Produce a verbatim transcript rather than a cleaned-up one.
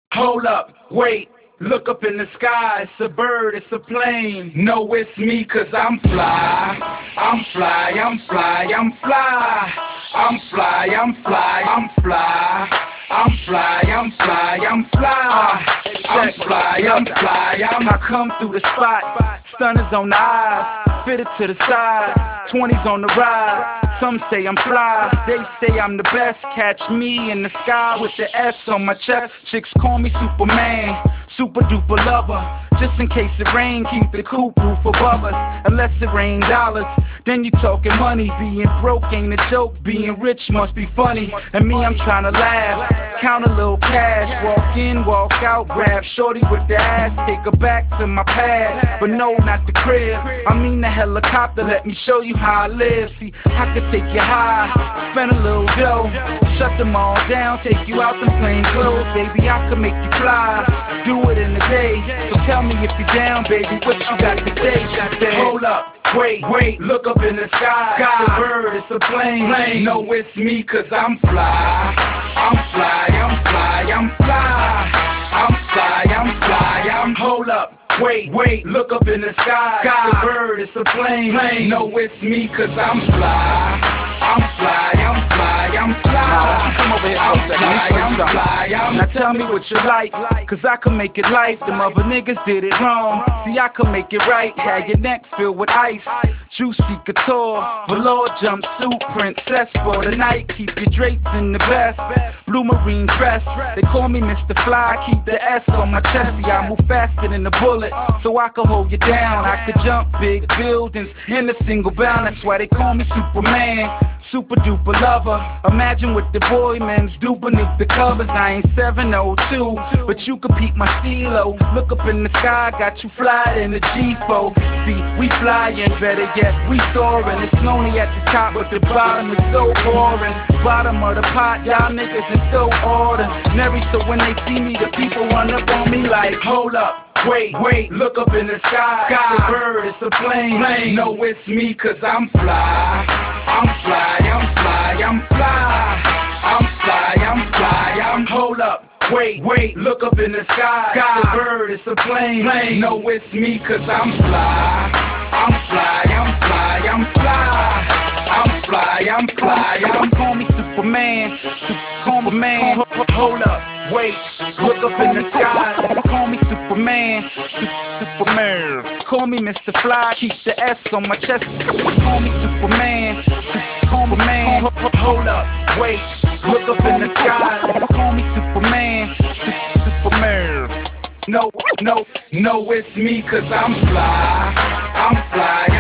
Hold up, wait, look up in the sky, it's a bird, it's a plane. No, it's me, cause I'm fly. I'm fly, I'm fly, I'm fly. I'm fly, I'm fly, I'm fly. I'm fly, I'm fly, I'm fly. I'm fly, I'm fly, I'm I come through the spot, stunners on the eyes, fitted to the side, twenties on the ride. Some say I'm fly, they say I'm the best. Catch me in the sky with the S on my chest. Chicks call me Superman, super duper lover. Just in case it rain, keep the coop roof above us. Unless it rain dollars, then you talking money. Being broke ain't a joke, being rich must be funny. And me, I'm trying to laugh, count a little cash. Walk in, walk out, grab shorty with the ass, take her back to my pad. But no, not the crib, I mean the helicopter. Let me show you how I live. See, I could take you high, spend a little dough, shut them all down, take you out them plain clothes. Baby, I could make you fly, do it in a day. So tell me if you're down, baby, what you got to say? She said, hold up, wait, wait, look up in the sky. Sky, it's a bird, it's a plane. plane. No, it's me, cause I'm fly. I'm fly, I'm fly, I'm fly. I'm fly, I'm fly, I'm hold up. Wait, wait, look up in the sky. Sky, it's a bird, it's a plane. plane. No, it's me, cause I'm fly. I'm fly, I'm fly, I'm fly. Come over here for a second. I'm fly, I'm fly, I'm Now tell me what you like, cause I can make it life. Them other niggas did it wrong, see I can make it right. Had your neck filled with ice, juicy couture, velour jumpsuit, princess for the night. Keep your drapes in the best, blue marine dress. They call me Mister Fly, keep the S on my chest. See I move faster than a bullet, so I can hold you down. I could jump big buildings in a single bound. That's why they call me Superman, super duper lover. Imagine what the boy men's do beneath the covers. I ain't seven oh two, but you could peep my stilo. Look up in the sky, got you fly in the G four. See, we flying, better yet, we soaring. It's lonely at the top, but the bottom is so boring. Bottom of the pot, y'all niggas is so ordinary. So when they see me, the people run up on me like, hold up. Wait, wait, look up in the sky. Sky, it's a bird, it's a plane. plane. No, it's me, cause I'm fly. I'm fly, I'm fly, I'm fly. I'm fly, I'm fly, I'm hold up. Wait, wait, look up in the sky. Sky, it's a bird, it's a plane. plane. No, it's me, cause I'm fly. I'm fly, I'm fly, I'm fly. I'm fly, I'm fly, I'm call me Superman, Superman. Hold up, wait, look up in the sky. Call me Superman, Superman. Call me Mister Fly, keep the S on my chest. Call me Superman, Superman. Hold up, wait, look up in the sky. Call me Superman, Superman. No, no, no, it's me, cause I'm fly. I'm fly.